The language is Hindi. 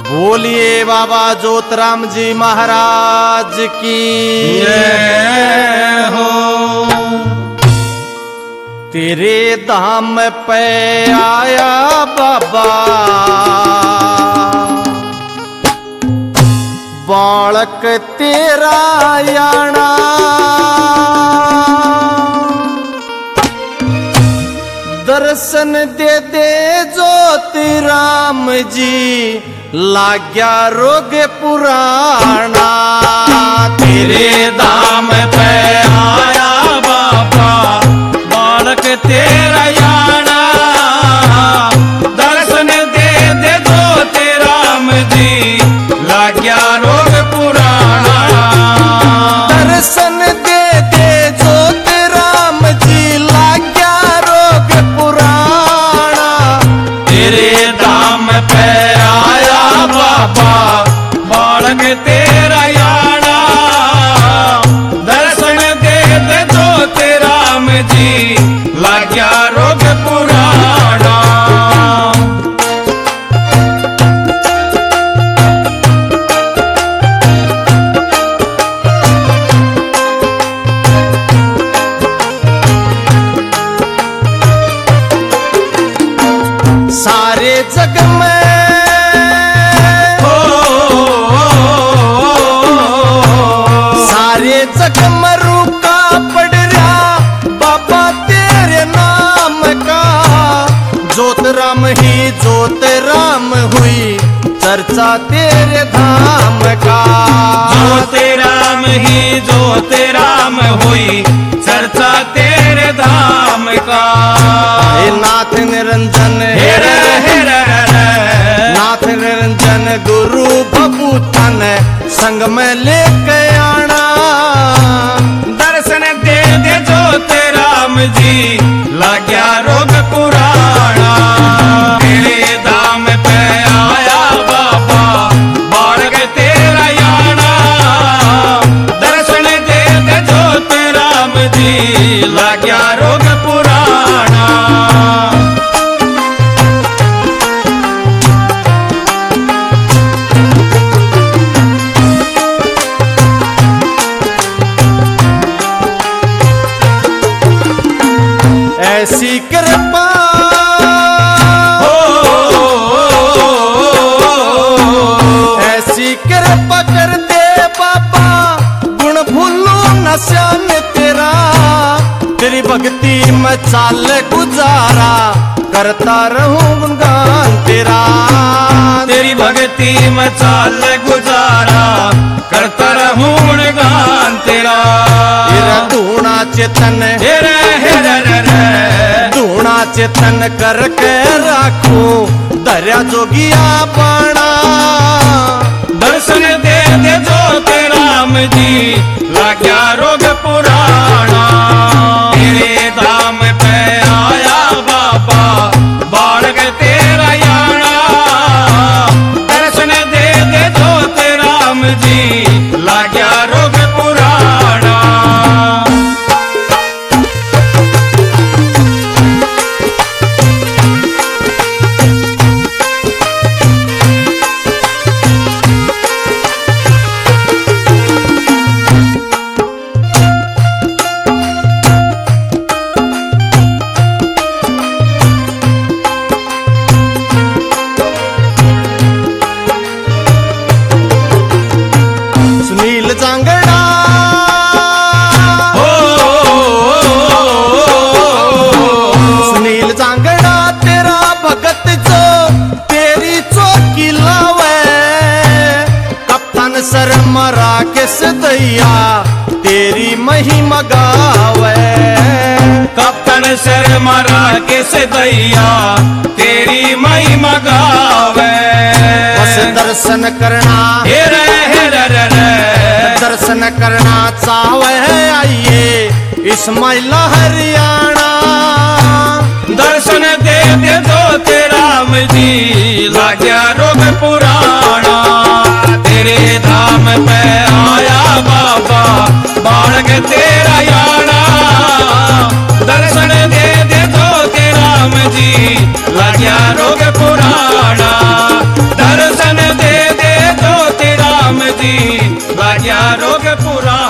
बोलिए बाबा ज्योतराम जी महाराज की जय हो। तेरे धाम पे आया बाबा बालक तेरा याना, दर्शन दे दे ज्योतिराम जी लाग्या रोग पुराना। तेरे धाम पे आया बाबा बालक तेरा याना, दर्शन दे दे ज्योतिराम जी लाग्या रोग पुराना। दर्शन दे दे ज्योतिराम जी लाग्या रोग पुराना। तेरे धाम पे आया बाबा बालक तेरा याना, दर्शन दे दे ज्योतिराम जी लाग्या रोग पुराना। सारे जग में सारे जग में रूका पड़ रहा बाबा तेरे नाम का। ज्योतिराम ही ज्योतिराम हुई चर्चा तेरे धाम का। ज्योतिराम ही ज्योतिराम हुई चर्चा तेरे धाम का। हे नाथ निरंजन हेरे हेरे नाथ निरंजन गुरु बबूतन संग में लेके आना। दर्शन दे दे ज्योतिराम जी लाग्या रोग पुराना। तेरे धाम पे आया बाबा बालक तेरा याना, दर्शन दे दे ज्योतिराम जी लाग्या रोग पुराना। ऐसी कृपा ऐसी कृपा कर दे बाबा गुण भूलू न श्याम तेरा। तेरी भक्ति में चाल गुजारा करता रहूं गुणगान तेरा। तेरी भक्ति में चाल गुजारा करता रहूं गुणगान तेरा। तेरा धूणा चेतन हेरे हेरे रे धूणा चेतन करके राखू दरिया जोगिया पाना। दर्शन दे दे ज्योतिराम जी लाग्या रोग पुराना। तेरे धाम पे आया बाबा बालक तेरा याना, दर्शन दे दे ज्योतिराम जी लाग्या रोग पुराना। सुनील जांगड़ा सुनील जांगड़ा तेरा भगत जो तेरी चौकी लावे। कप्तान सर मरा के सदैया तेरी महिमा गावे। कप्तान सर मरा के सदैया तेरी महिमा गावे। बस दर्शन करना हेरे हेरे रे दर्शन करना चाहे आइए इस्माइल हरियाणा। दर्शन दे दे ज्योतिराम जी लाग्या रोग पुराना। तेरे धाम पे आया बाबा बालक तेरा याना, दर्शन दे दे ज्योतिराम जी लाग्या रोग पुराना। दर्शन दे लाग्या रोग पुराना।